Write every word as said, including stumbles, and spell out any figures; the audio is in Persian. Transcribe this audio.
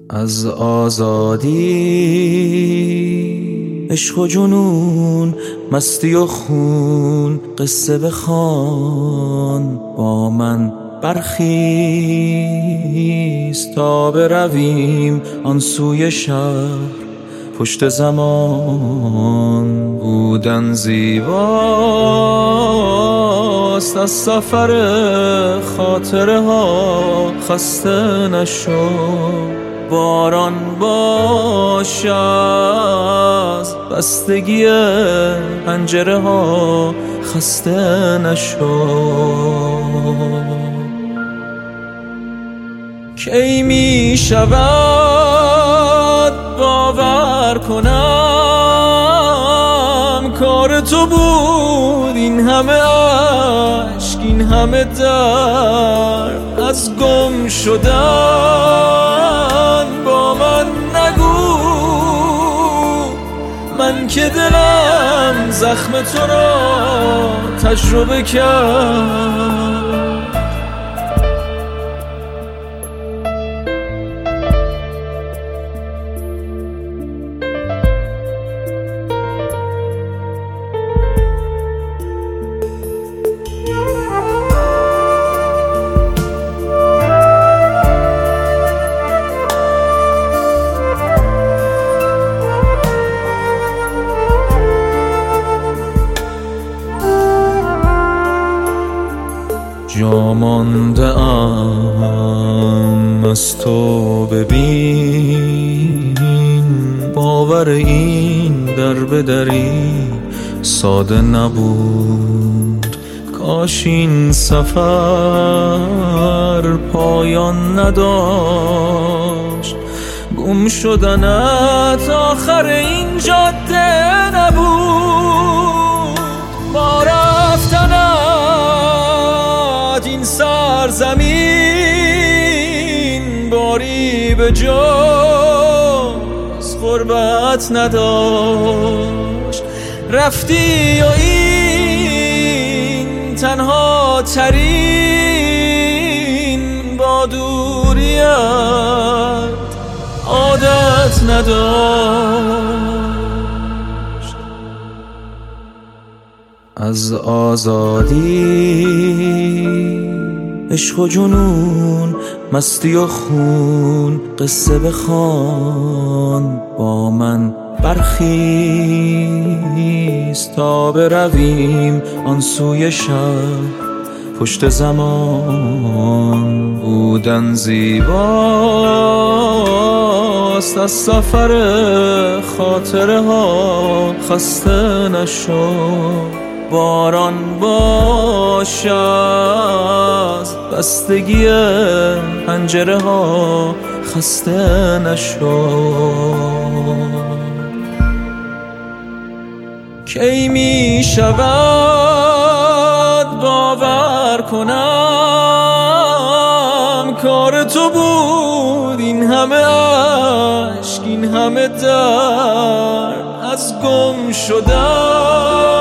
از آزادی، عشق و جنون، مستی و خون، قصه بخوان با من برخیز تا برویم آن سوی شهر. پشت زمان بودن زیباست، از سفر خاطره ها خسته نشو. باران باش از بستگی پنجره ها خسته نشو. کی می شود باور کنم کار تو بود این همه عشق، این همه درد. از گم شدن با من نگو، من که دلم زخم تو را تجربه کرد. جا مانده ام از تو، ببین باور این در به دری ساده نبود. کاش این سفر پایان نداشت، گم شدنت آخر این جاده نبود. با رفتنت این سرزمین باری به جز غربت نداشت. رفتی و این تنها ترین با دوریت عادت نداشت. از آزادی، عشق و جنون، مستی و خون، قصه بخوان با من برخیز تا برویم آن سوی شهر. پشت زمان بودن زیباست، از سفر خاطره ها خسته نشو. باران باش از بستگی پنجره ها خسته نشو. کی می شود باور کنم کار تو بود این همه عشق، این همه درد. از گم شدن